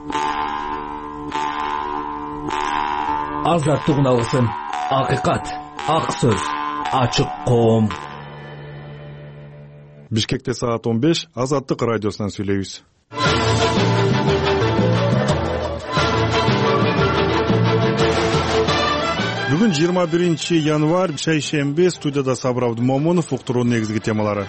Азаттык алгысын, акыйкат, ак сөз, ачык коом. Бишкекте саат 15, Азаттык радиосунан сүйлөйбүз. Бүгүн 21 январь, шейшемби, студияда Сабыр Абдымомунов, уктуруунун негизги темалары.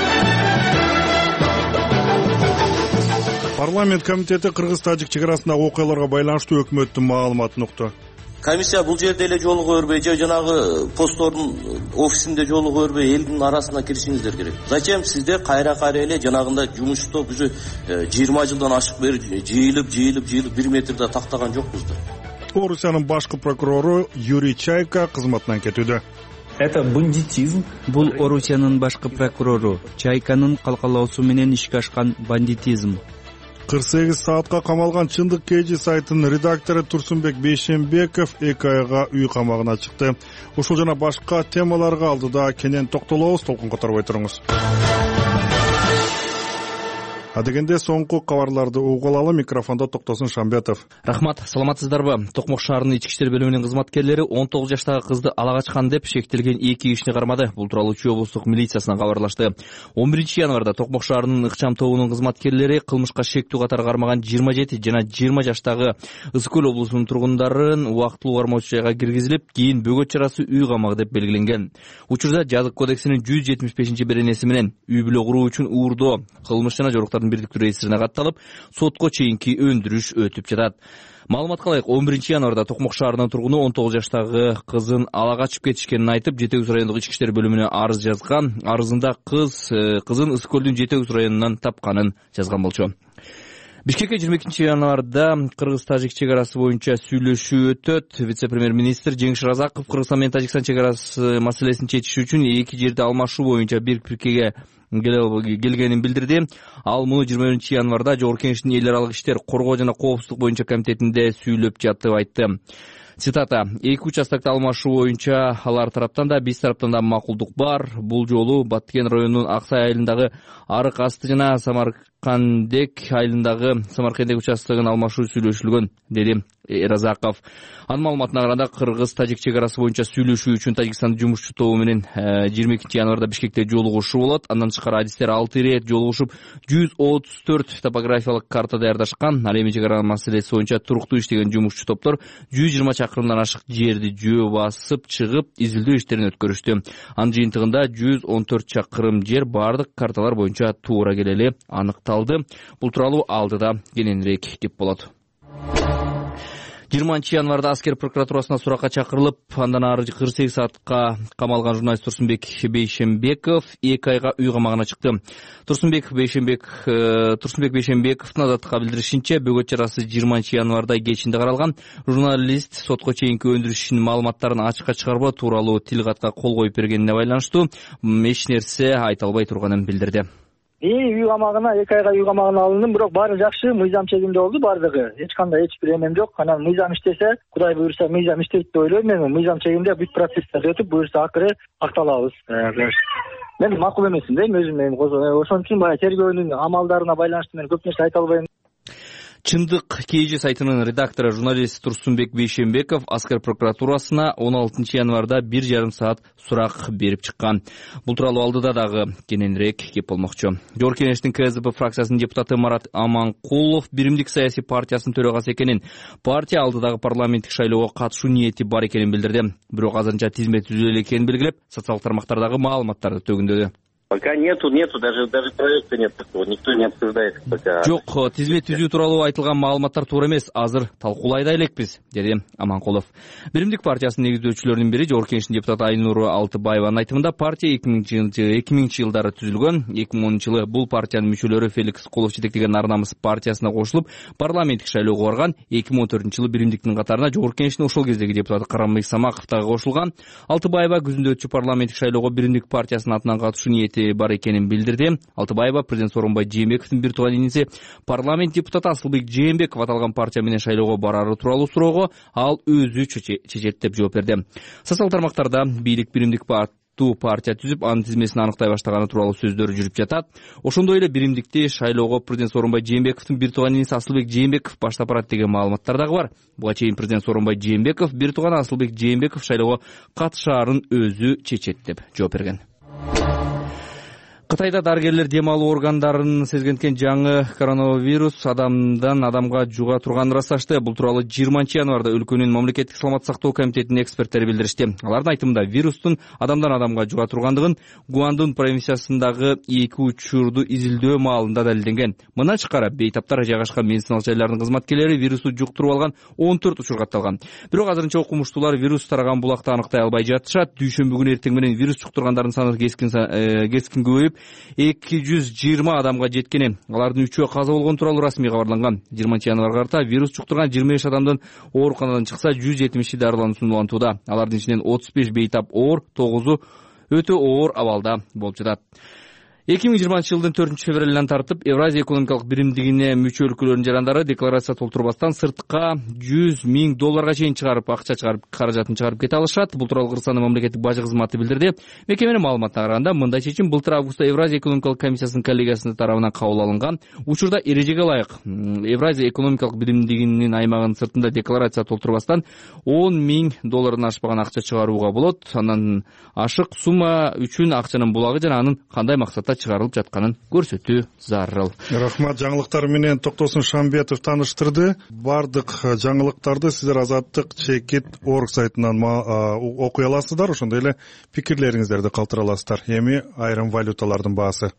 Парламент комитети Кыргыз-Тажик чек арасындагы окуяларга байланыштуу өкмөттүн маалыматын укту. Комиссия бул жерде эле жолугуп өрбөй, же жанагы посттордун офисинде жолугуп өрбөй, элдин арасына киришиңиздер керек. Зачем сизде кайра эле жанагында жумушту уже 20 жылдан ашык бери жыйылып 1 метрде тактаган жокпуз да. Орусиянын башкы прокурору Юрий Чайка кызматынан кетүүдө. Это бандитизм. Бул Орусиянын башкы прокурору Чайканын калкалоосу менен ишке ашкан бандитизм. 48 саатка камалган Чындык KG сайтынын редактору Турсунбек Бейшембеков 2 айга үй камагына чыкты. Ушул жана башка темаларга алдыда кенен токтолобуз, толкун которбой туруңуз. Адегенде соңку кабарларды угуп алалы, микрофондо Токтосун Шамбетов. Рахмат, саламатсыздарбы? Токмок шаарынын ички иштер бөлүмүнүн кызматкерлери 19 жаштагы кызды ала качкан деп шектелген 2 кишини кармады. Бул тууралуу Чүй облустук милициясына кабарлашты. 11 январда Токмок шаарынын ыкчам тобунун кызматкерлери кылмышка шектүү катары кармаган 27 жана 20 жаштагы Ысык Көл облусунун тургундарын убактылуу кармоочу жайга киргизилип, кийин бөгөт чарасы үй камагы деп белгиленген. Учурда Жазык кодексинин 175-беренеси менен үй бүлө куруу үчүн уурдоо, кылмыш жана жоруктардын бирдиктүү реестрине катталып, сотко чейинки өндүрүш өтүп жатат. Маалыматка ылайык, 11 январда Токмок шаарынын тургуну 19 жаштагы кызын ала качып кетишкенин айтып, Жети Үз райондук ички иштер бөлүмүнө арыз жазган. Арызында кызын Ысык Көлдүн Жети Үз районунан тапканын жазган болчу. Бишкекке 22 январда Кыргыз-Тажик чек арасы боюнча сүйлөшүү өтөт. Вице-премьер-министр Жеңиш Разаков Кыргызстан менен Тажикстан чек арасы маселесин чечиш үчүн эки жерде алмашуу боюнча бир пиркеге келгенин билдирди. Ал муну 21 январда Жогорку Кеңештин эл аралык иштер, коргоо жана коопсуздук боюнча комитетинде сүйлөп жатып айтты. Цитата: «Эки участокто алмашуу боюнча алар тараптан да, биз тараптан да макулдук бар. Бул жолу Баткен районунун Аксай айылындагы Арык асты жана Самаркандек айылындагы Самаркандек участогун алмашуу сүйлөшүлгөн», деди Разаков. Анын маалыматына караганда, Кыргыз-Тажик чек арасы боюнча сүйлөшүү үчүн Тажикстандын жумушчу тобу менен 22 январда Бишкекте жолугушуу болот. Андан тышкары адистер 6 ирет жолугушуп 134 топографиялык карта даярдашкан. Ал эми чек ара маселеси боюнча туруктуу иштеген жумушчу топтор 120 чакырымдан ашык жерди жөө басып чыгып, изилдөө иштерин өткөрүштү. Анын жыйынтыгында 114 чакырым жер бардык карталар боюнча туура келели аныкталды. Бул тууралуу алдыда кененирээк деп болот. 20 январда аскер прокуратурасына суракка чакырылып, андан ары 48 саатка камалган журналист Турсунбек Бейшембеков 2 айга үй камагына чыкты. Турсунбек Бейшембековдун азаттыкка билдиришинче, бөгөт чарасы 20 январда кечинде каралган. Журналист сотко чейинки өндүрүшүнүн маалыматтарын ачыкка чыгарбоо тууралуу тил катка кол коюп бергенине байланыштуу эч нерсе айта албай турганын билдирди. Үй камагына 2 айга үй камагына алындым, бирок баары жакшы, мыйзам чегинде болду бардыгы. Эч кандай бир эмем жок. Анан мыйзам иштесе, Кудай буйрса мыйзам иштейт деп ойлойм мен. Мыйзам чегинде бүт процесстер өтүп, буйрса акыры акталабыз. Мен макул эмесмин дейм өзүм. Ошон үчүн баягы тергөөнүн амалдарына байланыштуу мен көп нерсе айта албайм. Чындык KG сайтынын редактору журналист Турсунбек Бейшембеков аскер прокуратурасына 16 январда 1,5 саат сурак берип чыккан. Бул тууралуу алдыда дагы кененирээк кеп болмокчу. Жогорку Кеңештин КСДП фракциясынын депутаты Марат Аманкулов Биримдик саясий партиясынын төрагасы экенин, партия алдыдагы парламенттик шайлоого катышуу ниети бар экенин билдирди. Бирок азырынча тизме түзүлө эле экенин белгилеп, социалдык тармактардагы маалыматтарды төгүндөдү. Пока нету, даже проекта нет такого, никто не обсуждает пока. Жок, тизме түзүү тууралуу айтылган маалыматтар туура эмес, азыр талкуулай да элекпиз, деди Аманкулов. Биримдик партиясынын негиздөөчүлөрүнүн бири Жогорку Кеңештин депутаты Айнур Алтыбаеванын айтымында, партия 2000 жылдары түзүлгөн. 2010 жылы бул партиянын мүчөлөрү Феликс Кулов жетектеген Ар намыс партиясына кошулуп, парламенттик шайлоого барган. 2014 жылы Биримдиктин катарына Жогорку Кеңештин ошол кездеги депутаты Карамбек Самаков дагы кошулган. Алтыбаева күзүндө өтчү парламенттик шайлоого Биримдик партиясынын атынан катышуу ниети бар экенин билдирди. Алтыбаева президент Сооронбай Жээнбековдун бир тууган иниси парламент депутаты Асылбек Жээнбеков аталган партия менен шайлоого барары тууралуу суроого ал өзү чечет деп жооп берди. Социалдык тармактарда бийлик Биримдик сыяктуу партия түзүп, анын тизмесин аныктай баштаганы тууралуу сөздөр жүрүп жатат. Ошондой эле биримдикти шайлоого президент Сооронбай Жээнбековдун бир тууган иниси Асылбек Жээнбеков баштап барат деген маалыматтар дагы бар. Буга чейин президент Сооронбай Жээнбеков бир тууган Асылбек Жээнбеков шайлоого катышаарын өзү чечет деп жооп берген. Кытайда дарыгерлер дем алуу органдарын сезгенткен жаңы коронавирус адамдан адамга жуга турганын ырасташты. Бул тууралуу 20 январда өлкөнүн мамлекеттик саламаттык сактоо комитетинин эксперттери билдиришти. Алардын айтымында вирустун адамдан адамга жуга тургандыгын Гуандун провинциясындагы 2 учурду изилдөө маалында далилденген. Мына чыкара бейтаптар жайгашкан медициналык жайлардын кызматкерлери вирусту жуктуруп алган 14 учур катталган. Бирок азырынча окумуштуулар вирус тараган булакты аныктай албай жатышат. Дүйшөмбү күнү эртең менен вирус жуктургандардын саны кескин көбөйүп 220 адамга жеткени, алардын 3-өө каза болгон тууралуу расмий кабарланган. 20 январга карата вирус жуктурган 25 адамдын ооруканадан чыкса, 170 дарылануусун улантууда. Алардын ичинен 35 бейтап оор, 9-у өтө оор абалда болуп жатат. 2020-жылдын 4-февралынан тартып Евразия экономикалык биримдигине мүчө өлкөлөрдүн жарандары декларация толтурбастан сыртка $100,000 чейин акча чыгарып, каражатын чыгарып кете алышат. Бул тууралуу Кыргызстандын мамлекеттик бажы кызматы билдирди. Мекеменин маалыматына караганда, мындай чечим былтыр августта Евразия экономикалык комиссиясынын коллегиясынын тарабынан кабыл алынган. Учурда эрежеге ылайык Евразия экономикалык биримдигинин аймагынын сыртында декларация толтурбастан $10,000 ашпаган акча чыгарууга болот. Андан ашык сумма үчүн акчанын булагы жана анын кандай максатта чыгарылып жатканын көрсөтүү зарыл. Рахмат, жаңылыктар менен Токтосун Шамбетов таныштырды. Бардык жаңылыктарды сиздер Azattik.org сайтынан окуй аласыздар, ошондой эле пикирлериңиздерди калтыра аласыздар. Эми айрым валюталардын баасы.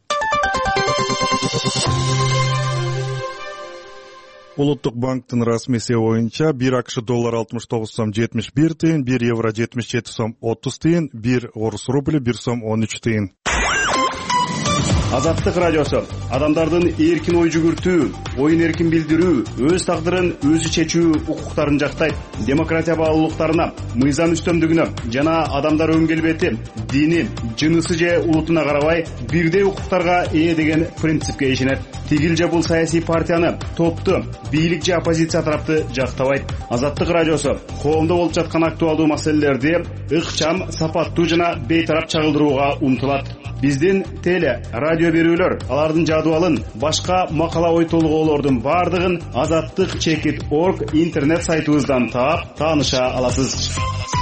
Улуттук банктын расмий эсеби боюнча 1 АКШ доллар 69 сом 71 тыйын, 1 евро 77 сом 30 тыйын, 1 орус рубли 1 сом 13 тыйын. Азаттык радиосу адамдардын эркин ой жүгүртүү, оюн эркин билдирүү, өз тагдырын өзү чечүү укуктарын жактайт. Демократия баалуулуктарына, мыйзам үстөмдүгүнө жана адамдар өн келбети, дини, жынысы же улутуна карабай бирдей укуктарга ээ деген принципке ишенет. Тигил же бул саясий партияны, топту, бийлик же оппозиция тарапты жактабайт. Азаттык радиосу коомдо болуп жаткан актуалдуу маселелерди ыкчам, сапаттуу жана бейтарап чагылдырууга умтулат. Биздин теле, радио берүүлөр, алардын жадыбалын, башка макала ой толгоолордун бардыгын Azattik.org интернет сайтыбыздан таап, тааныша аласыз.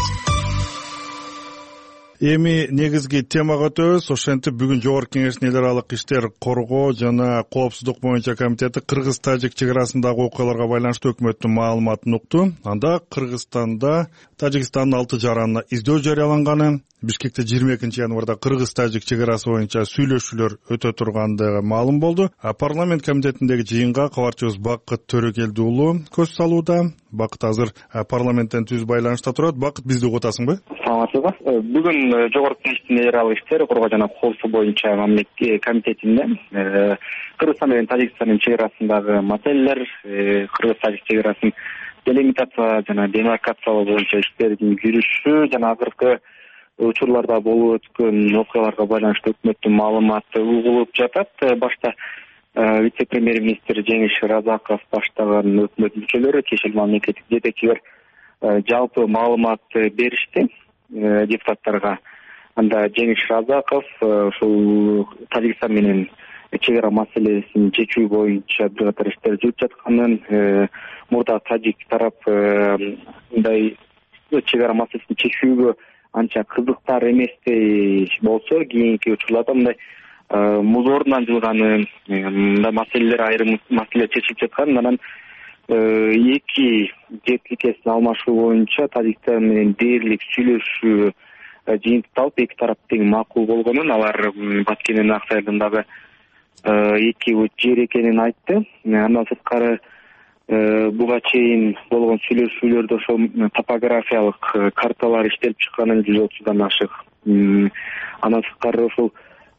Эми негизги темага өтөбүз. Ошентип бүгүн Жогорку Кеңештин эл аралык иштер коргоо жана коопсуздук боюнча комитети Кыргыз-Тажик чек арасындагы окуяларга байланыштуу өкмөттүн маалыматын укту. Анда Кыргызстанда Тажикстандын 6 жаранына издөө жарыяланганы, Бишкекте 22 январда Кыргыз-Тажик чек арасы боюнча сүйлөшүүлөр өтө тургандыгы маалым болду. Парламент комитетиндеги жыйынга кабарчыбыз Бакыт Төрөкелди уулу көз салууда. Бакыт азыр парламенттен түз байланышта турат. Бакыт, бизди угутасыңбы? Саламатсызбы? Бүгүн Жогорку Кеңештин эл аралык иштер коргоо жана коопсуздук боюнча мамлекеттик комитетинде Кыргызстан менен Тажикстандын чек арасындагы маселелер, Кыргыз-Тажик чек арасын делимитация жана демаркациялоо боюнча иштердин жүрүшү жана азыркы учурларда болуп өткөн окуяларга байланыштуу өкмөттүн маалыматы угулуп жатат. Башта вице-премьер-министр Жеңиш Разаков баштаган өкмөт мүчөлөрү, кечээ мамлекеттик жетекчилер жалпы маалымат беришти депутаттарга. Анда Жеңиш Разаков ушул Тажикстан менен чек ара маселесин чечүү боюнча бир катар иштер жүрүп жатканын, мурда Тажик тарап мындай чек ара маселесин чечүүгө анча кызыктар эместей болсо, кийинки учурларда мындай муз ордунан жылганын, мындай маселелер, айрым маселелер чечилип жатканын, анан эки жетиликесин алмашуу боюнча Тажикстан менен дээрлик сүйлөшүү жыйынтыкталып, эки тарап тең макул болгонун, алар Баткенин Аксайдындагы эки жер экенин айтты. Андан сырткары буга чейин болгон сүйлөшүүлөрдө ошол топографиялык карталар иштелип чыкканын 130дан ашык. Андан сырткары ушул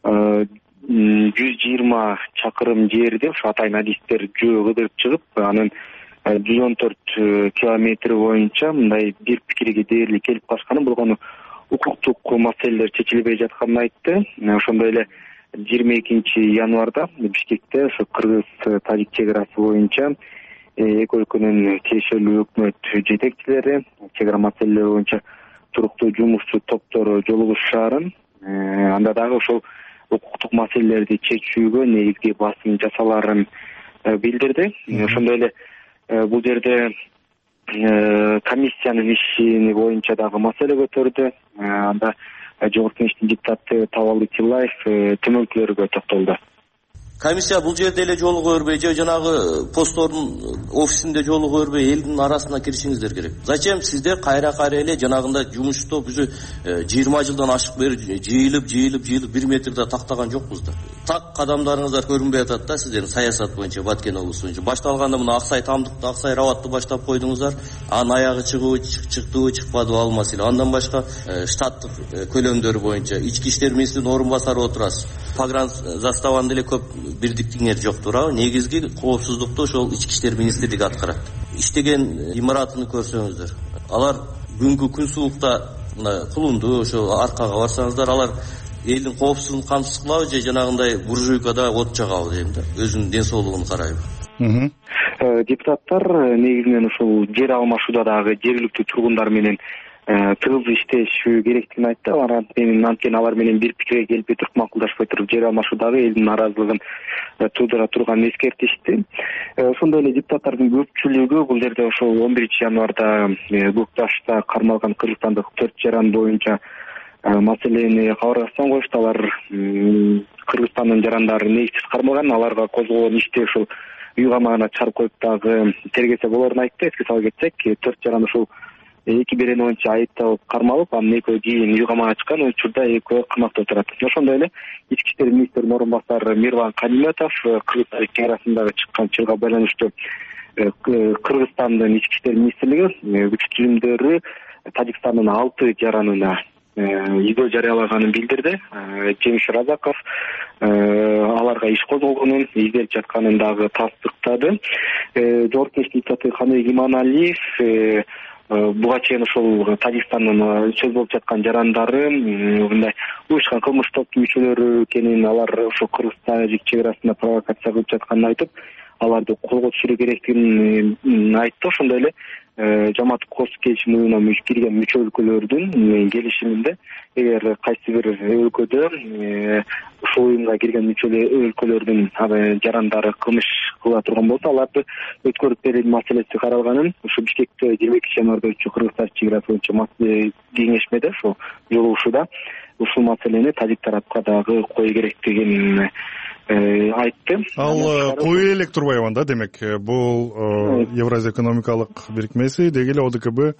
120 чакырым жерди ошо атайын адистер жөө кыдырып чыгып, анын 114 километри боюнча мындай бир пикирге дээрлик келип калышканын, болгону укуктук маселелер чечилбей жатканын айтты. Ошондой эле 22 январда Бишкекте ошо Кыргыз-Тажик чек арасы боюнча эки өлкөнүн тиешелүү өкмөт жетекчилери чек ара маселелери боюнча туруктуу жумушчу топтору жолугушаарын анда дагы ушул укуктук маселелерди чечүүгө негизги басым жасаларын билдирди. Ошондой эле бул жерде комиссиянын ишини боюнча дагы маселе көтөрдү. Анда Жогорку Кеңештин депутаты Табалды Тилаев төмөнкүлөргө токтолду. Комиссия бул жерде эле жолугу бербей же жанагы посттордун офисинде жолугу бербей элдин арасына киришиңиздер керек. Зачем сиздер кайра эле жанагында жумушта биз 20 жылдан ашык бери жыйылып 1 метрде тактаган жокпуз да. Так кадамдарыңыздар көрүнбөй атат да сиздердин саясат боюнча Баткен облусу боюнча. Башталганда мына Аксай тамдыкты, Аксай Рабатты баштап койдуңуздар. Анын аягы чыктыбы, чыкпадыбы ал маселе. Андан башка штаттык көлөмдөр боюнча ички иштер министринин орун басары отурасыз. Погран заставаны деле көп бирдиктиңер жок туурабы? Негизги коопсуздукту ошол ички иштер министрлиги аткарат. Иштеген имаратыны көрсөңүздөр. Алар күнгү күн суукта кулунду ошо аркага барсаңыздар, алар элдин коопсуздугун камсыз кылабы же жанагындай буржуйкада от жагабы дейм да. Өзүнүн ден соолугун карайбы. Депутаттар негизинен ушул жер алмашууда дагы жергиликтүү тургундар менен тыгыз иштешүү керектигин айтты. Анткени алар менен бир пикирге келбей туруп, макулдашпай туруп жер алмашуудагы элдин наразылыгын туудура турганын эскертишти. Ошондой эле депутаттардын көпчүлүгү бул жерде ошол 11 январда Көкташта кармалган кыргызстандык 4 жаран боюнча маселени кабаргасынан коюшту. Алар Кыргызстандын жарандары негизсиз кармалган, аларга козголгон ишти ушул үй камагына чыгарып коюп дагы тергесе болорун айтты. Эске сала кетсек, 4 жаран ушул 2 берени боюнча айыпталып кармалып, анын экөө кийин үй камагына чыккан, учурда экөө камакта отурат. Ошондой эле ички иштер министринин орун басары Мирлан Каниметов Кыргызстан чек арасындагы чыккан чыйга байланыштуу Кыргызстандын ички иштер министрлиги күч түзүмдөрү Тажикстандын 6 жаранына изөө жарыялаганын билдирди. Жеңиш Разаков аларга иш козголгонун, изделип жатканын дагы тастыктады. Жогорку Кеңештин депутаты Хамек Иманалиев буга чейин ошол Тажикстандын сөз болуп жаткан жарандары мындай уюшкан кылмыш топтун мүчөлөрү экенин, алар ошо Кыргызстан-Тажик чек арасында провокация кылып жатканын айтып, аларды колго түшүрүү керектигин айтты. Ошондой эле Жамаат Коопсуздук келишим уюмуна кирген мүчө өлкөлөрдүн келишиминде эгер кайсы бир өлкөдө ушул уюмга кирген мүчө өлкөлөрдүн жарандары кылмыш кыла турган болсо, аларды өткөрүп берүү маселеси каралганын ушу Бишкекте 22 январда Кыргызстан чек арасы боюнча кеңешмеде ошо жолугушууда ушул маселени тажик тарапка дагы кою керектигин айтты. Ал кое элек турбайбы анда, демек бул Евразия экономикалык бирикмеси деги эле ОДКБ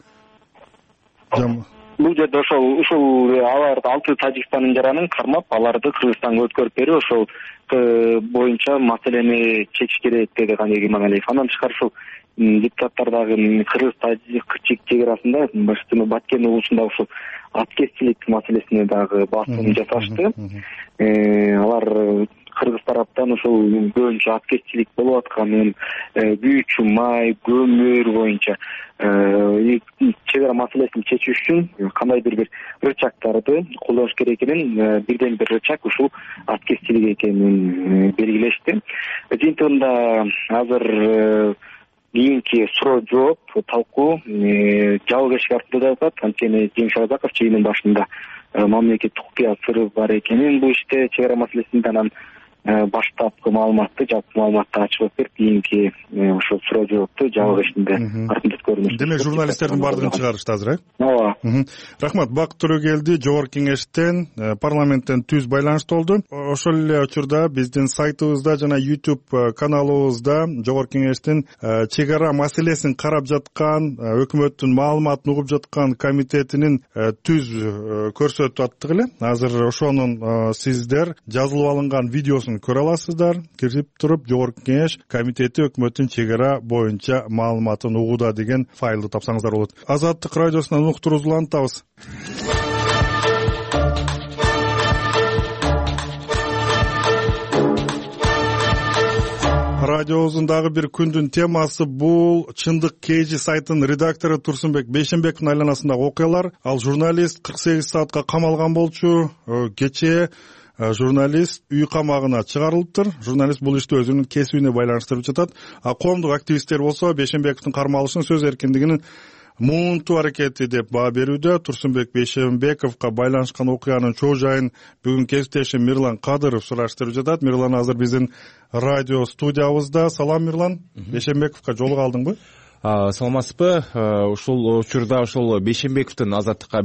бул жерде ушул алар 6 Тажикстандын жаранын кармап, аларды Кыргызстанга өткөрүп берүү ошол боюнча маселени чечиш керек деди Хамек Иманалиев. Андан тышкары ушул депутаттар дагы Кыргыз-Тажик чек арасында башкы Баткен облусунда ушул аткезчилик маселесине дагы басым жасашты. Алар Кыргыз тараптан ушул көбүнчө аткезчилик болуп атканын, күйүүчү май, көмүр боюнча чек ара маселесин чечүү үчүн кандайдыр бир рычагдарды колдош керек экенин, бирден бир рычаг ушул аткезчилик экенин белгилешти. Жыйынтыгында азыр кийинки суроо жооп талкуу жабык эшик артында жатат. Анткени Жеңиш Разаков чыгымдын башында мамлекеттик купуя сыры бар экенин бул иште чек ара маселесинде, анан баштапкы маалыматты, жалпы маалыматты ачып берип, кийинки ошо суроо жоопту жабык эшикте артында көрүнөт. Демек журналисттердин баардыгын чыгарышты азыр, ооба. Рахмат. Бакыт Төрөгелди Жогорку Кеңештен, парламенттен түз байланышта болду. Ошол эле учурда биздин сайтыбызда жана YouTube каналыбызда Жогорку Кеңештин чек ара маселесин карап жаткан, өкмөттүн маалыматын угуп жаткан комитетинин түз көрсөтүп аттык эле. Азыр ошонун сиздер жазылып алынган видеосун көрө аласыздар. Кирип туруп Жогорку Кеңеш комитети өкмөттүн чек ара боюнча маалыматын угууда деген файлды тапсаңыздар болот. Азаттык радиосунан уктуруубузду улантабыз. Радиобуздун дагы бир күндүн темасы бул Чындык KG сайтынын редактору Турсунбек Бейшенбековдун айланасындагы окуялар. Ал журналист 48 саатка камалган болчу. Кечээ журналист үй камагына чыгарылыптыр. Журналист бул ишти өзүнүн кесибине байланыштырып жатат. Коомдук активисттер болсо Бейшенбековдун кармалышын, сөз эркиндигинин муунтуу аракети деп баа берүүдө. Турсунбек Бейшембековго байланышкан окуянын чоо жайын бүгүн кесиптешим Мирлан Кадыров сураштырып жатат. Мирлан азыр биздин радио студиябызда. Салам, Мирлан. Бейшембековго жолуга алдыңбы? Саламатсызбы? Ушул учурда ушул Бейшембековдун азаттыкка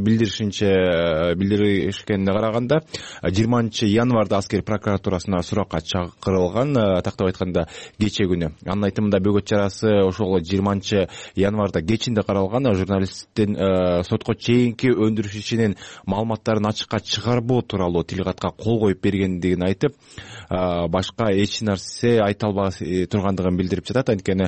билдиришкенине караганда 20 январда аскер прокуратурасына суракка чакырылган, тактап айтканда кече күнү. Анын айтымында бөгөт чарасы ошол 20 январда кечинде каралган. Журналисттин сотко чейинки өндүрүш ишинин маалыматтарын ачыкка чыгарбоо тууралуу тил катка кол коюп бергендигин айтып, башка эч нерсе айта албай тургандыгын билдирип жатат. Анткени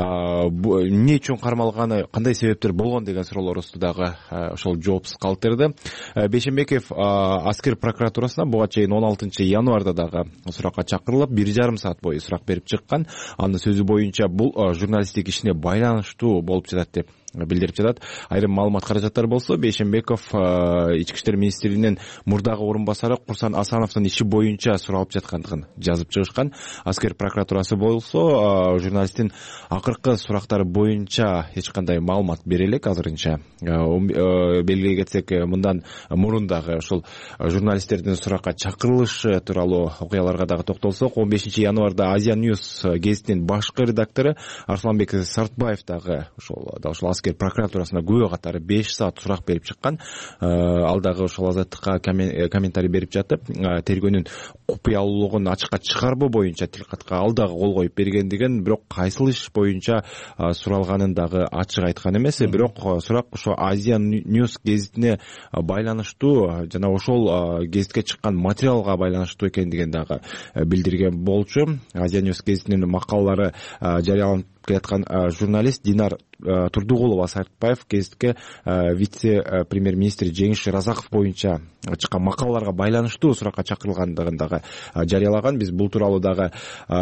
эмне үчүн кармалганы, кандай себептер болгон деген суроолор устудагы ошол жоопсуз калтырды. Бейшембеков аскер прокуратурасына буга чейин 16 январда дагы суракка чакырылып, 1,5 саат бою сурак берип чыккан. Анын сөзү боюнча бул журналисттик ишине байланыштуу болуп жатат деп билдирип жатат. Айрым маалымат каражаттар болсо, Бейшембеков Ички иштер министринин мурдагы орун басары Курсан Асановдун иши боюнча суралып жаткандыгын жазып чыгышкан. Аскер прокуратурасы болсо журналисттин акыркы сурактары боюнча эч кандай маалымат бере элек азырынча. Белгилей кетсек, мындан мурун дагы ошол журналисттердин суракка чакырылышы тууралуу окуяларга дагы токтолсок, 15 январда Азия Ньюс гезитинин башкы редактору Арсланбек Сартбаев дагы ошол аскер прокуратурасына күбө катары 5 саат сурак берип чыккан. Ал дагы ошол азаттыкка комментарий берип жатып, тергөөнүн купуялуулугун ачыкка чыгарбоо боюнча тил катка ал дагы кол коюп бергендигин, бирок кайсыл иш боюнча суралганын дагы ачык айткан эмес. Бирок сурак ошо Азия Ньюс гезитине байланыштуу жана ошол гезитке чыккан материалга байланыштуу экендигин дагы билдирген болчу. Азия Ньюс гезитинин макалалары жарыяланып келаткан журналист Динар Турдугулова Сартбаев гезитке вице-премьер-министр Жеңиш Разаков боюнча чыккан макалаларга байланыштуу суракка чакырылгандыгын дагы жарыялаган. Биз бул тууралуу дагы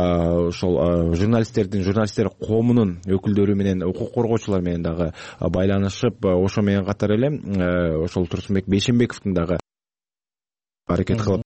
ошол журналисттер коомунун өкүлдөрү менен, укук коргоочулар менен дагы байланышып, ошо менен катар эле ошол Турсунбек Бейшембековдун дагы аракет кылып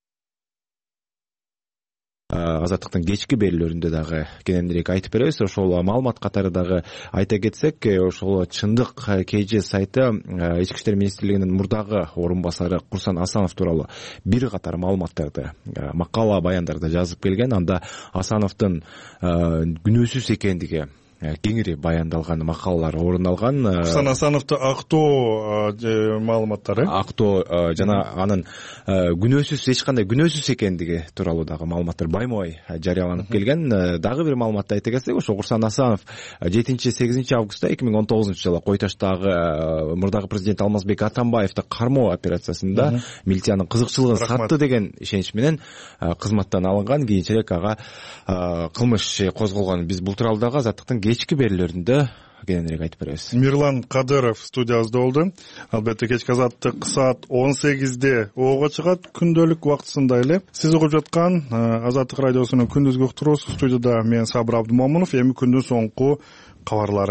азаттыктын кечки берүүлөрүндө дагы кененирээк айтып беребиз. Ошол маалымат катары дагы айта кетсек, ошол чындык KG сайты Ички иштер министрлигинин мурдагы орун басары Курсан Асанов тууралуу бир катар маалыматтарды, макала, баяндарды жазып келген. Анда Асановдун күнөөсүз экендиги кеңири баяндалган макалалар орун алган. Курсан Асановду актоо маалыматтары, актоо жана анын күнөөсүз, эч кандай күнөөсүз экендиги тууралуу дагы маалыматтар байма-бай жарыяланып келген. Дагы бир маалыматты айта кетсек, ошо Курсан Асанов 7-8 августта 2019 жылы Кой Таштагы мурдагы президент Алмазбек Атамбаевди кармоо операциясында милициянын кызыкчылыгын сатты деген ишенич менен кызматтан алынган. Кийинчерээк ага кылмыш козголгон. Биз бул тууралуу дагы азаттыктын кечки берүүлөрүндө кененирээк айтып беребиз. Мирлан Кадыров студиябызда болду. Албетте кечки азаттык саат 18-де ого чыгат, күндөлүк убактысында эле. Сиз угуп жаткан Азаттык радиосунун күндүзгү уктуруусу. Студияда мен Сабыр Абдымомунов. Эми күндүн соңку кабарлары.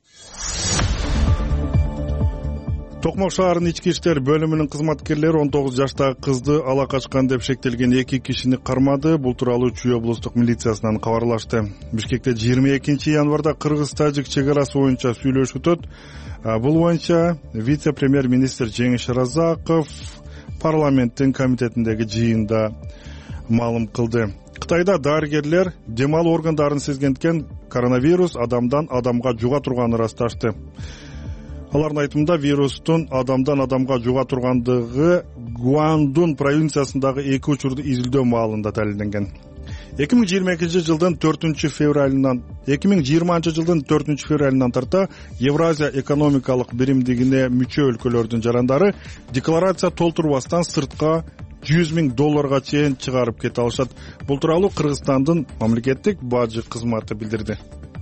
Токмок шаарынын ички иштер бөлүмүнүн кызматкерлери 19 жаштагы кызды ала качкан деп шектелген 2 кишини кармады. Бул тууралуу Чүй облустук милициясынан кабарлашты. Бишкекте 22 январда кыргыз-тажик чек арасы боюнча сүйлөшүү өтөт. Бул боюнча вице-премьер-министр Жеңиш Разаков парламенттин комитетиндеги жыйында маалым кылды. Кытайда дарыгерлер дем алуу органдарын сезгенден коронавирус адамдан адамга жуга турганын ырасташты. Алардын айтымында вирустун адамдан адамга жуга тургандыгы Гуандун провинциясындагы 2 учурду изилдөө маалында далилденген. 2020 жылдын 4 февралынан тарта Евразия экономикалык биримдигине мүчө өлкөлөрдүн жарандары декларация толтурбастан сыртка $100,000 чейин чыгарып кете алышат. Бул тууралуу Кыргызстандын мамлекеттик бажы кызматы билдирди.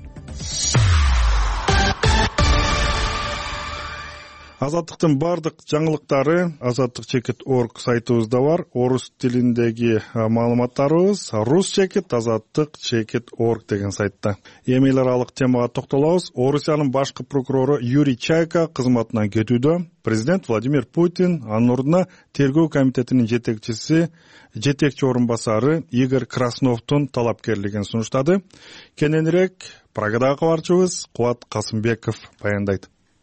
Азаттыктын бардык жаңылыктары azattik.org сайтыбызда бар. Орус тилиндеги маалыматтарыбыз rusчекит.azattik.org деген сайтта. Эми эл аралык темага токтолобуз. Орусиянын башкы прокурору Юрий Чайка кызматынан кетүүдө. Президент Владимир Путин анын ордуна тергөө комитетинин жетекчи орун басары Игорь Красновдун талапкерлигин сунуштады. Кененирээк Прагадагы кабарчыбыз Кубат Касымбеков баяндайт.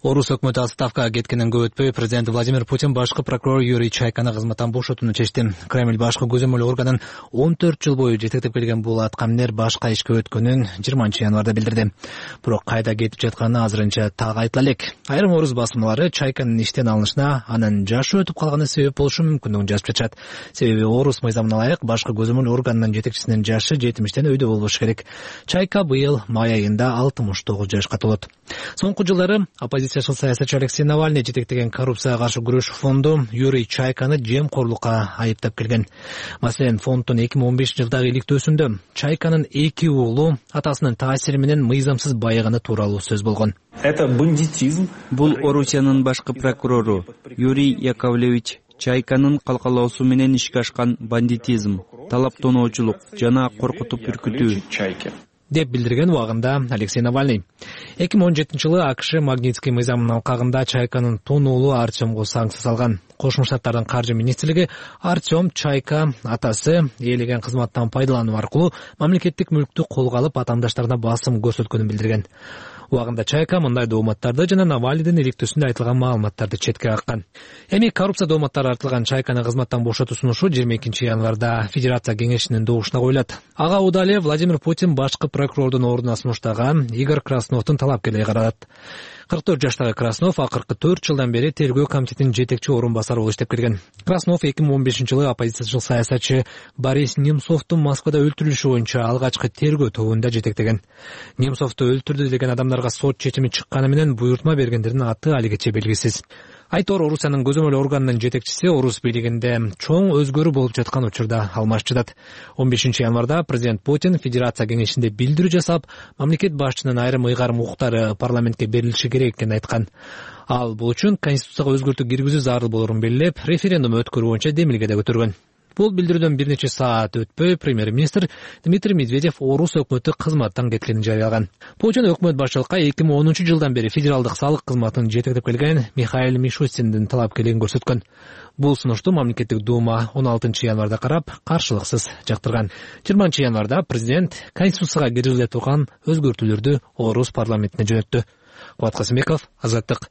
Орус өкмөтү отставкага кеткенден көп өтпөй президент Владимир Путин башкы прокурор Юрий Чайканы кызматтан бошотууну чечти. Кремль башкы көзөмөл органын 14 жыл бою жетектеп келген бул аткаминер башка ишке өткөнүн 20-январда билдирди. Бирок кайда кетип жатканы азырынча так айтыла элек. Айрым орус басмалары Чайканын иштен алынышына анын жашы өтүп калганы себеп болушу мүмкүндүгүн жазып жатышат. Себеби орус мыйзамына ылайык башкы көзөмөл органынын жетекчисинин жашы 70-тен өйдө болбошу керек. Чайка быйыл май айында 69 жашка толот. Соңку жылдары оппозициячыл саясатчы Алексей Навальный жетектеген коррупцияга каршы күрөш фонду Юрий Чайканы жемкорлукка айыптап келген. Маселен, фонддун 2015 жылдагы иликтөөсүндө Чайканын 2 уулу атасынын таасири менен мыйзамсыз байыганы тууралуу сөз болгон. Это бандитизм. Бул Орусиянын башкы прокурору Юрий Яковлевич Чайканын калкалоосу менен ишке ашкан бандитизм, талаптоноочулук жана коркутуп үркүтүү деп билдирген убагында Алексей Навальный. 2017-жылы АКШ Магнитский мыйзамынын алкагында Чайканын тун уулу Артемго санкция салган. Кошмо Штаттардын каржы министрлиги Артем Чайка атасы ээлеген кызматтан пайдалануу аркылуу мамлекеттик мүлктү колго алып атаандаштарына басым көрсөткөнүн билдирген. Убагында Чайка мындай дооматтарды жана Навальныйдын иликтөөсүндө айтылган маалыматтарды четке каккан. Эми коррупция дооматтары артылган Чайканы кызматтан бошотуу сунушу 22-январда Федерация кеңешинин добушуна коюлат. Ага удале Владимир Путин башкы прокурордун ордуна сунуштаган Игорь Красновдун талапкерлери каралат. 44 жаштагы Краснов акыркы 4 жылдан бери тергөө комитетинин жетекчи орун басары болуп иштеп келген. Краснов 2015-жылы оппозициячыл саясатчы Борис Немцовдун Москвада өлтүрүлүшү боюнча алгачкы тергөө тобунда жетектеген. Немцовду өлтүрдү деген адамдарга сот чечими чыкканы менен буйртма бергендердин аты алигече белгисиз. Айтор Орусиянын көзөмөл органынын жетекчиси орус бийлигинде чоң өзгөрүү болуп жаткан учурда алмашчыдат. 15-январда президент Путин Федерация кеңешинде билдирүү жасап, мамлекет башчынын айрым ыйгарым укуктары парламентке берилиши керек экенин айткан. Ал бул үчүн конституцияга өзгөртүү киргизүү зарыл болорун белгилеп, референдум өткөрүү боюнча демилге да көтөргөн. Бул билдирүүдөн бир нече саат өтпөй премьер-министр Дмитрий Медведев орус өкмөтү кызматтан кеткенин жарыялаган. Путин өкмөт башчылыкка 2010-жылдан бери федералдык салык кызматын жетектеп келген Михаил Мишустиндин талапкерлигин көрсөткөн. Бул сунушту мамлекеттик дума 16-январда карап, каршылыксыз жактырган. 20-январда президент конституцияга киргизиле турган өзгөртүүлөрдү орус парламентине жөнөттү. Кубат Касымбеков, Азаттык.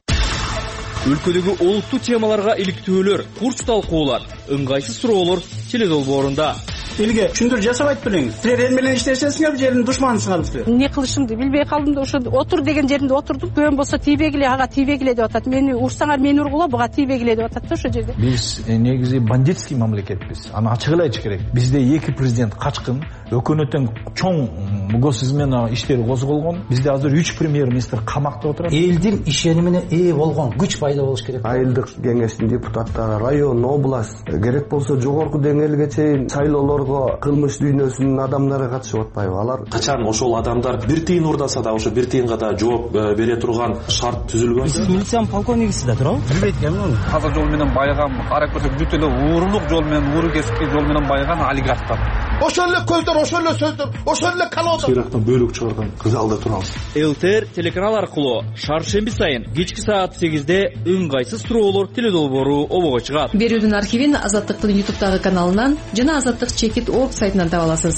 Өлкөдөгү олуттуу темаларга иликтөөлөр, курс талкуулар, ыңгайсыз суроолор теледолбоорунда. Элге түшүндүр жасабайт белеңиз. Силер эл менен иштешесиңер, жердин душманысыңар силер. Эмне кылышымды билбей калдым да ошо отур деген жеринде отурдум. Көн болсо тийбегиле, ага тийбегиле деп атат. Мени урсаңар мени ургула, буга тийбегиле деп атат да ошо жерде. Биз негизи бандитский мамлекетпиз. Аны ачык эле айтыш керек. Бизде 2 президент качкын, өкмөттөн чоң мөгөсүз менен иштери козголгон. Бизде азыр 3 премьер-министр камакта отурат. Элдин ишенимине ээ болгон күч пайда болуш керек. Айылдык кеңештин депутаттары, район, область, керек болсо жогорку деңгээлге чейин шайлоолорго кылмыш дүйнөсүнүн адамдары катышып атпайбы? Алар качан ошол адамдар бир тыйын урдаса да ошо бир тыйынга да жооп бере турган шарт түзүлгөн. Сиз милициянын полковнигисиз да туурабы? Билбейт экенмин. Казак жол менен байыган, кара көрсөк бүт эле уурулук жол менен, ууру кесиптик жол менен байыган олигархтар. Ошол эле көздөр, ошол эле сөздөр, ошол эле калоодор. Ирактан бөлүк чыгарган кызалда турабыз. ЛТР телеканал аркылуу шаршемби сайын кечки саат 8-де ыңгайсыз суроолор теледолбоору обого чыгат. Берүүдүн архивин Азаттыктын YouTube'дагы каналынан жана azаттык.org сайтынан таба аласыз.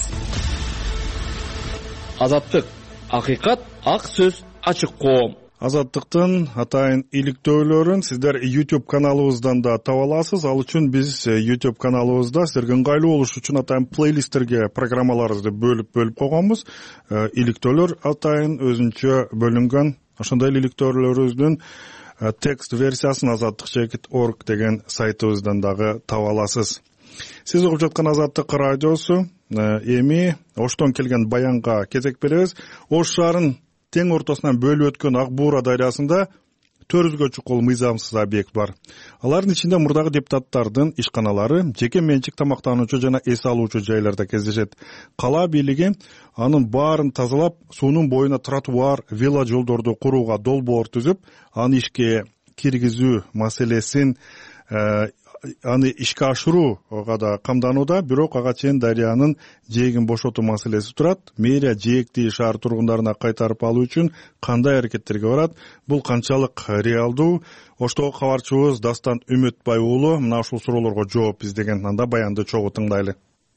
Азаттык, акыйкат, ак сөз, ачык коом. Азаттыктын атайын иликтөөлөрүн сиздер YouTube каналыбыздан да таба аласыз. Ал үчүн биз YouTube каналыбызда сиздерге ыңгайлуу болуш үчүн атайын плейлисттерге программаларыбызды бөлүп койгонбуз. Иликтөөлөр атайын өзүнчө бөлүнгөн. Ошондой иликтөөлөрүбүздүн текст версиясын azаттык.org деген сайтыбыздан дагы таба аласыз. Сиз угуп жаткан Азаттык радиосу. Эми Оштон келген баянга кезек беребиз. Ош шаарын тең ортосунан бөлүп өткөн Ак Буура дарыясында 400гө чукул мыйзамсыз объект бар. Алардын ичинде мурдагы депутаттардын ишканалары, жеке менчик тамактануучу жана эс алуучу жайларда кездешет. Кала бийлиги анын баарын тазалап, суунун боюна тротуар, вело жолдорду курууга долбоор түзүп, аны ишке киргизүү маселесин аны ишке ашырууга да камданууда. Бирок ага чейин дарыянын жээгин бошотуу маселеси турат. Мэрия жээкти шаар тургундарына кайтарып алуу үчүн кандай аракеттерге барат? Бул канчалык реалдуу? Оштогу кабарчыбыз Дастан Үмүтбай уулу мына ушул суроолорго жооп издеген. Анда баянды чогуу тыңдайлы.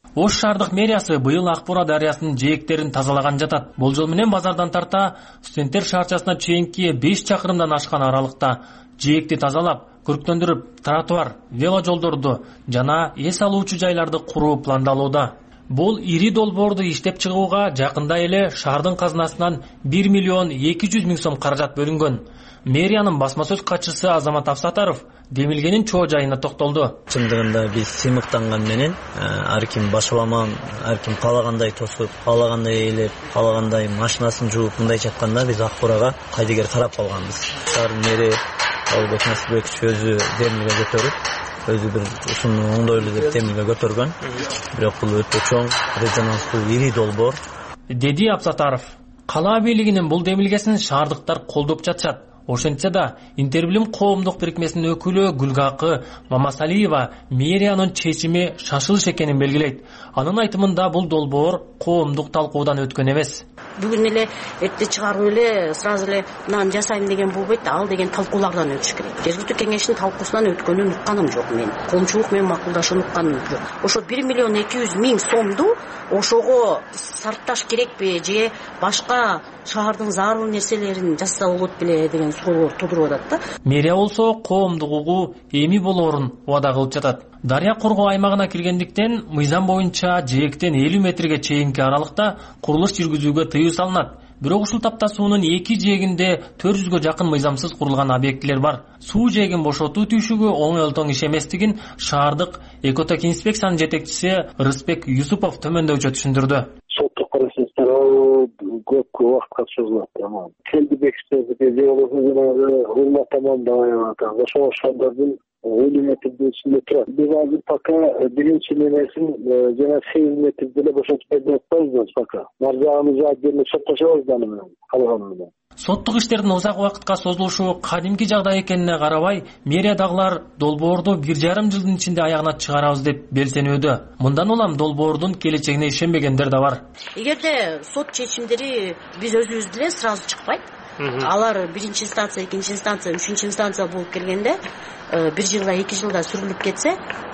Ош шаардык мэриясы быйыл Ак Бура дарыясынын жээктерин тазалаган жатат. Болжол менен базардан тарта студенттер шаарчасына чейинки 5 чакырымдан ашкан аралыкта жээкти тазалап, көрктөндүрүп, тротуар, вело жолдорду жана эс алуучу жайларды куруу пландалууда. Бул ири долбоорду иштеп чыгууга жакында эле шаардын казынасынан 1 миллион 200 миң сом каражат бөлүнгөн. Мэриянын басма сөз катчысы Азамат Афсатаров демилгенин чоо жайына токтолду. Чындыгында биз сыймыктанган менен ар ким башаламан, ар ким каалагандай тосуп, каалагандай ээлеп, каалагандай машинасын жууп, мындайча айтканда биз Ак Бурага кайдыгер карап калганбыз. Шаар мэри Албек Насибекович өзү демилге көтөрүп, өзү бир ушуну оңдойлу деп демилге көтөргөн. Бирок бул өтө чоң, резонанстуу, ири долбоор, деди Абсатаров. Кала бийлигинин бул демилгесин шаардыктар колдоп жатышат. Ошентсе да Интербилим коомдук бирикмесинин өкүлү Гүлгакы Мамасалиева мэриянын чечими шашылыш экенин белгилейт. Анын айтымында бул долбоор коомдук талкуудан өткөн эмес. Бүгүн эле эрте чыгарып эле сразу эле мынаны жасайм деген болбойт, ал деген талкуулардан өтүш керек. Жергиликтүү кеңештин талкуусунан өткөнүн укканым жок мен. Коомчулук менен макулдашууну укканым жок. Ошо 1 миллион 200 миң сомду ошого сарпташ керекпи же башка шаардын зарыл нерселерин жасаса болот беле деген суроолор тудуруп атат да. Мэрия болсо коомдук угуу эми болоорун убада кылып жатат. Дарыя коргоо аймагына киргендиктен мыйзам боюнча жээктен 50 метрге чейинки аралыкта курулуш жүргүзүүгө тыюу салынат. Бирок ушул тапта суунун 2 жээгинде 400гө жакын мыйзамсыз курулган объектилер бар. Суу жээгин бошотуу түйшүгү оңой олтоң иш эместигин шаардык экотек инспекциянын жетекчиси Рыспек Юсупов төмөндөчө түшүндүрдү. Соттук процесстер көп убакытка созулат. Келди бекиттерди же болбосо жанагы урмат тамамдай атат. Ошол шаардардын 50 метрдин ичинде турат. Биз азыр пока биринчи нерсин жана 8 метрди деле бошотуп берип атпайбыз пока. Маржагыбызды отдельно соттошобуз аны менен, калганы менен. Соттук иштердин узак убакытка созулушу кадимки жагдай экенине карабай, мэриядагылар долбоорду 1,5 жылдын ичинде аягына чыгарабыз деп белсенүүдө. Мындан улам долбоордун келечегине ишенбегендер да бар. Эгерде сот чечимдери биз өзүбүз деле сразу чыкпайт. Алар биринчи инстанция, экинчи инстанция, үчүнчү инстанция болуп келгенде 1 жылда, 2 жылда сүрүлүп кетсе,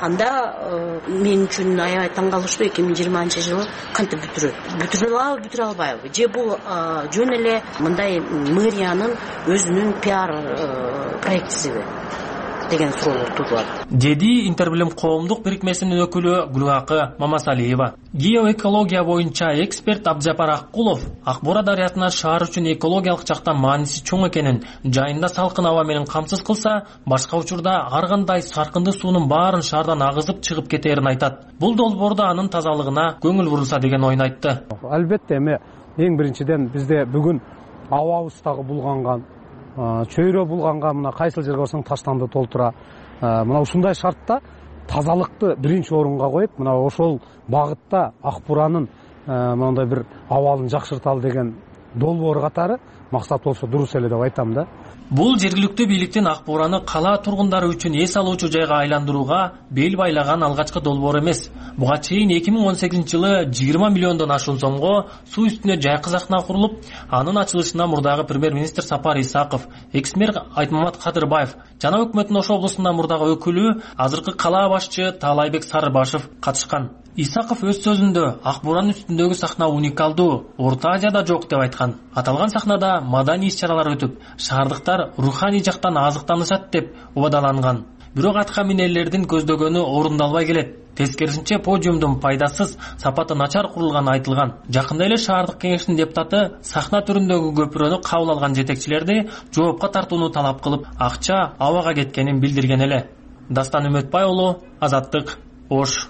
анда мен үчүн аябай таң калыштуу 2020-жылы кантип бүтүрөбү, бүтүрө албайбы? Же бул жөн эле мындай мэриянын өзүнүн пиар проектисиби деген суроолор тудулат. Деди Интербилим коомдук бирикмесинин өкүлү Гүлгакы Мамасалиева. Геоэкология боюнча эксперт Абдыжапар Аккулов Ак Бура дарыясына шаар үчүн экологиялык жактан мааниси чоң экенин, жайында салкын аба менен камсыз кылса, башка учурда ар кандай саркынды суунун баарын шаардан агызып чыгып кетерин айтат. Бул долбоордо анын тазалыгына көңүл бурулса деген оюн айтты. Албетте эми эң биринчиден бизде бүгүн абабыз дагы булганган, чөйрө булганга мына кайсыл жерге барсаң таштанды толтура. Мына ушундай шартта тазалыкты биринчи орунга коюп, мына ошол багытта Ак Буранын мындай бир абалын жакшырталы деген долбоор катары максат болсо дурус эле деп айтам да. Бул жергиликтүү бийликтин Ак Бураны кала тургундары үчүн эс алуучу жайга айландырууга бел байлаган алгачкы долбоор эмес. Буга чейин 2018-жылы 20 миллиондон ашуун сомго суу үстүнө жай кызакна курулуп, анын ачылышына мурдагы премьер-министр Сапар Исаков, экс-мэр Айтмамат Кадырбаев жана өкмөттүн Ош облусунда мурдагы өкүлү, азыркы кала башчы Таалайбек Сарыбашев катышкан. Исаков өз сөзүндө Ак Буранын үстүндөгү сахна уникалдуу, Орто Азияда жок деп айткан. Аталган сахнада маданий иш-чаралар өтүп, шаардыктар руханий жактан азыктанышат деп убадаланган. Бирок аткаминерлердин көздөгөнү орундалбай келет. Тескерисинче подиумдун пайдасыз, сапаты начар курулганы айтылган. Жакында эле шаардык кеңештин депутаты сахна түрүндөгү көпүрөнү кабыл алган жетекчилерди жоопко тартууну талап кылып, акча абага кеткенин билдирген эле. Дастан Үмөтбай уулу, Азаттык, Ош.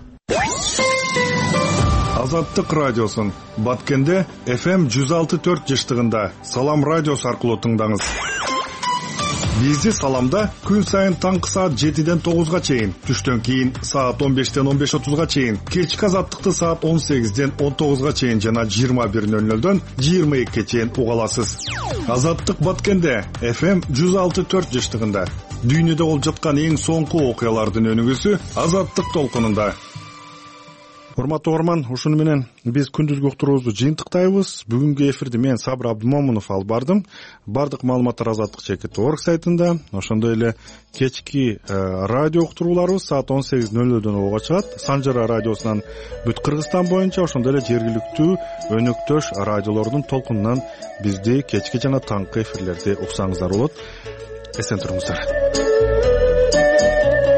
Азаттык радиосун Баткенде FM 106.4 жыштыгында Салам радиосу аркылуу тыңдаңыз. Бизди Саламда күн сайын таңкы саат 7-ден 9-га чейин, түштөн кийин саат 15-ден 15:30-га чейин, кечки Азаттыкты саат 18-ден 19-га чейин жана 21:00-дөн 22-ге чейин уга аласыз. Азаттык Баткенде FM 106.4 жыштыгында дүйнөдө болуп жаткан эң соңку окуялардын өнүгүүсү Азаттык толкунунда. урматтуу угарман, ушуну менен биз күндүзгү уктуруубузду жыйынтыктайбыз. Бүгүнкү эфирди мен Сабыр Абдымомунов алып бардым. Бардык маалыматтар Азаттык чекит орг сайтында, ошондой эле кечки радио уктурууларыбыз саат 18:00 ого чыгат. Санжара радиосунан бүт Кыргызстан боюнча, ошондой эле жергиликтүү өнөктөш радиолордун толкунунан бизди кечки жана таңкы эфирлерди уксаңыздар болот. Эсен туруңуздар.